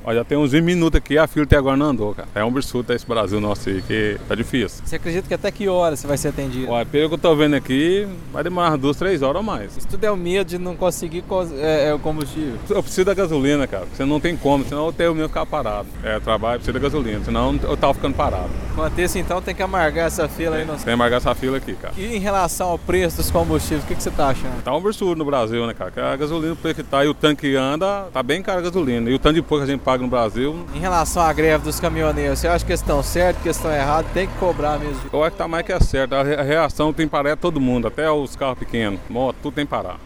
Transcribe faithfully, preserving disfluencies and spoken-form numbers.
Ó, já tem uns vinte minutos aqui, a fila até agora não andou, cara. É um absurdo esse Brasil nosso aí, que tá difícil. Você acredita que até que hora você vai ser atendido? Olha, pelo que eu tô vendo aqui, vai demorar umas duas, três horas ou mais. Isso tudo é o medo de não conseguir é, é, o combustível. Eu preciso da gasolina, cara. Você não tem como, senão eu tenho mesmo ficar parado. É, trabalho, preciso da gasolina, senão eu tava ficando parado. Enquanto isso, então, tem que amargar essa fila aí. No... Tem que amargar essa fila aqui, cara. E em relação ao preço dos combustíveis, o que, que você tá achando? Tá um absurdo no Brasil, né, cara? Que a gasolina, o preço que tá e o tanque que anda, tá bem caro a gasolina. E o tanto de pouco que a gente paga no Brasil... Em relação à greve dos caminhoneiros, você acha que eles estão certos, que eles estão errados? Tem que cobrar mesmo? Eu acho que tá mais que é certo. A reação tem que parar todo mundo, até os carros pequenos. Moto, tudo tem que parar.